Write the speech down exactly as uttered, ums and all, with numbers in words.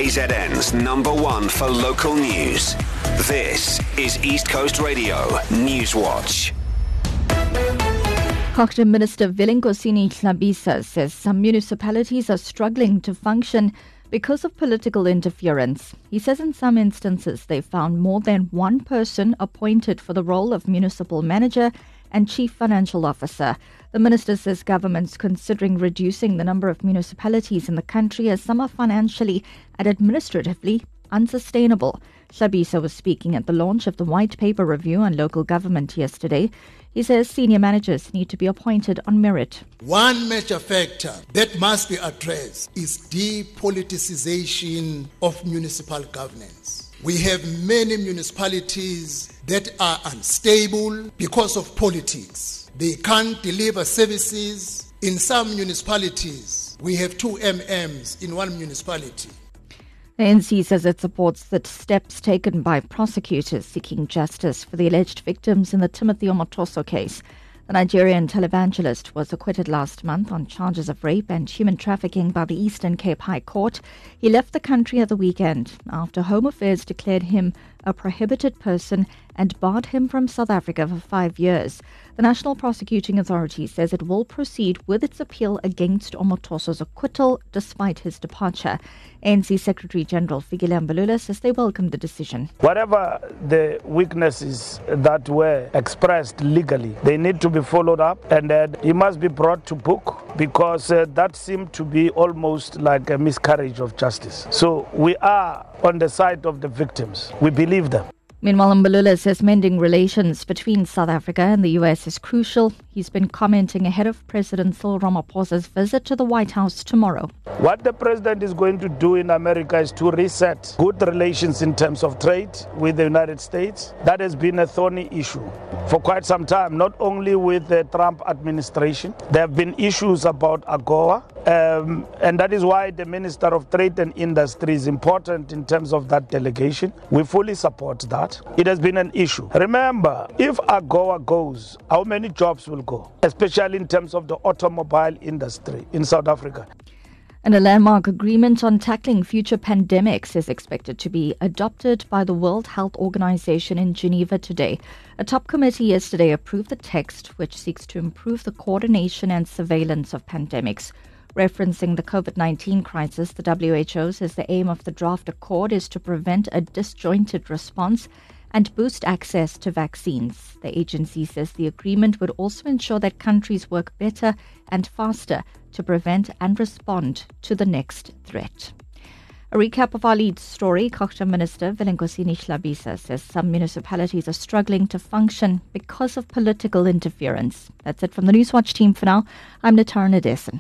K Z N's number one for local news. This is East Coast Radio Newswatch. Gauteng Minister Vilinkosini Hlabisa says some municipalities are struggling to function because of political interference. He says in some instances they found more than one person appointed for the role of municipal manager and chief financial officer. The minister says government's considering reducing the number of municipalities in the country as some are financially and administratively unsustainable. Hlabisa was speaking at the launch of the White Paper Review on Local Government yesterday. He says senior managers need to be appointed on merit. One major factor that must be addressed is depoliticization of municipal governance. We have many municipalities that are unstable because of politics. They can't deliver services. In some municipalities, we have two M Ms in one municipality. The N C says it supports the steps taken by prosecutors seeking justice for the alleged victims in the Timothy Omotoso case. The Nigerian televangelist was acquitted last month on charges of rape and human trafficking by the Eastern Cape High Court. He left the country at the weekend after Home Affairs declared him a prohibited person and barred him from South Africa for five years. The National Prosecuting Authority says it will proceed with its appeal against Omotoso's acquittal despite his departure. A N C Secretary General Fikile Mbalula says they welcome the decision. Whatever the weaknesses that were expressed legally, they need to be followed up, and uh, he must be brought to book because uh, that seemed to be almost like a miscarriage of justice. So we are on the side of the victims. We believe them. Meanwhile, Mbalula says mending relations between South Africa and the U S is crucial. He's been commenting ahead of President Cyril Ramaphosa's visit to the White House tomorrow. What the president is going to do in America is to reset good relations in terms of trade with the United States. That has been a thorny issue for quite some time, not only with the Trump administration. There have been issues about AGOA, um, and that is why the Minister of Trade and Industry is important in terms of that delegation. We fully support that. It has been an issue. Remember, if AGOA goes, how many jobs will go, especially in terms of the automobile industry in South Africa? And a landmark agreement on tackling future pandemics is expected to be adopted by the World Health Organization in Geneva today. A top committee yesterday approved the text, which seeks to improve the coordination and surveillance of pandemics. Referencing the COVID nineteen crisis, the W H O says the aim of the draft accord is to prevent a disjointed response and boost access to vaccines. The agency says the agreement would also ensure that countries work better and faster to prevent and respond to the next threat. A recap of our lead story. Gauteng Minister Vilinkosini Hlabisa says some municipalities are struggling to function because of political interference. That's it from the Newswatch team for now. I'm Natara Nadesan.